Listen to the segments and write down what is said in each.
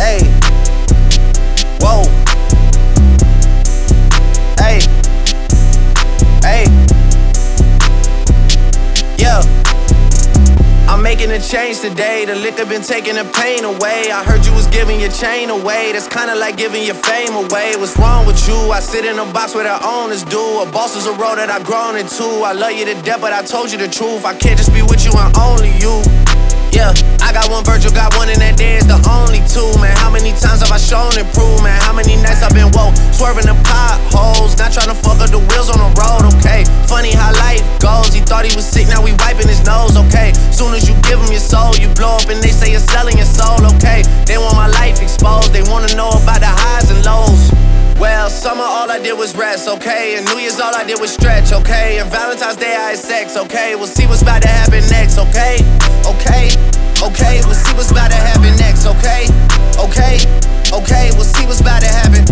Hey, whoa. Hey, hey, yeah. I'm making a change today. The liquor been taking the pain away. I heard you was giving your chain away. That's kinda like giving your fame away. What's wrong with you? I sit in a box where the owners do. A boss is a role that I've grown into. I love you to death, but I told you the truth. I can't just be with you and only you. Yeah, I got one Virgil, got one, and that day is the only two, man. How many times have I shown and proved, man? How many nights I've been woke, swerving the potholes, not trying to fuck up the wheels on the road, okay? Funny how life goes, he thought he was sick, now we wiping his nose, okay? Soon as you give him your soul, you blow up and they say you're selling your soul, okay? They want my life exposed, they wanna know about the highs and lows. Well, summer all I did was rest, okay? And New Year's all I did was stretch, okay? And Valentine's Day I had sex, okay? We'll see what's about to happen next, okay? Okay, okay, we'll see what's about to happen next, okay? Okay, okay, we'll see what's about to happen.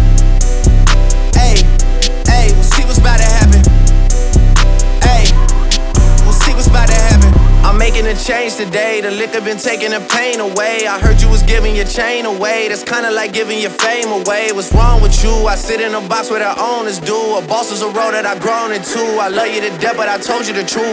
Hey, hey, we'll see what's about to happen. Hey, we'll see what's about to happen. I'm making a change today. The liquor been taking the pain away. I heard you was giving your chain away. That's kinda like giving your fame away. What's wrong with you? I sit in a box where the owners do. A boss is a role that I've grown into. I love you to death, but I told you the truth.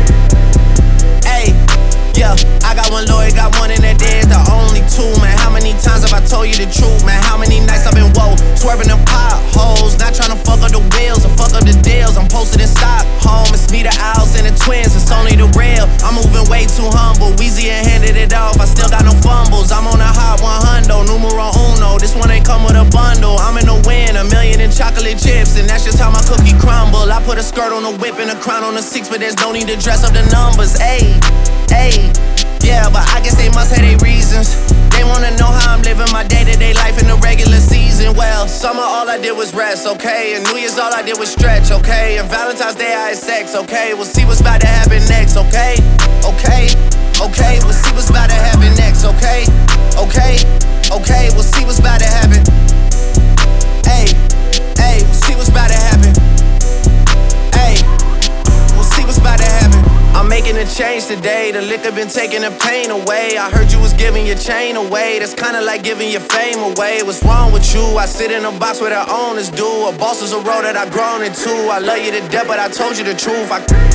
Hey, yeah, I got one lawyer, got one, and that day is the only two, man. How many times have I told you the truth, man? How many nights I've been woke, swerving them potholes, not trying to fuck up the wheels or fuck up the deals. I'm posted in Stockholm, it's me, the Owls, and the twins, it's only the real. I'm moving way too humble, Weezy and handed it off, I still got no fumbles. I'm on a hot 100, numero uno, this one ain't come with a bundle. I'm in the win, 1 million in chocolate chips, and that's just how my cookie crumble. I put a skirt on the whip and a crown on the 6, but there's no need to dress up the numbers, ayy. Hey, yeah, but I guess they must have their reasons. They wanna know how I'm living my day-to-day life in the regular season. Well, summer all I did was rest, okay? And New Year's all I did was stretch, okay? And Valentine's Day I had sex, okay? We'll see what's about to happen next, okay? Okay, okay, we'll see what's about to happen next, okay? Okay, okay, we'll see what's about to happen. Hey, hey, we'll see what's about to happen. Hey, we'll see what's about to happen. I'm making a change today. The liquor been taking the pain away. I heard you was giving your chain away. That's kinda like giving your fame away. What's wrong with you? I sit in a box where the owners do. A boss is a role that I've grown into. I love you to death, but I told you the truth.